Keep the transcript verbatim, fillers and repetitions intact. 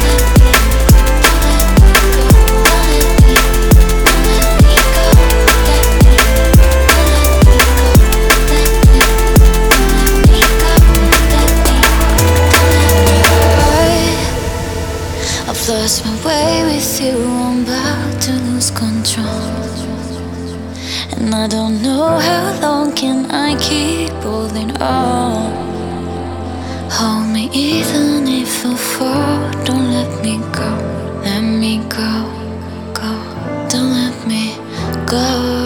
I've lost my way with you, I'm about to lose control. And I don't know how long can I keep holding on. Hold me even if I fall, don't let me go. Let me go, go, don't let me go.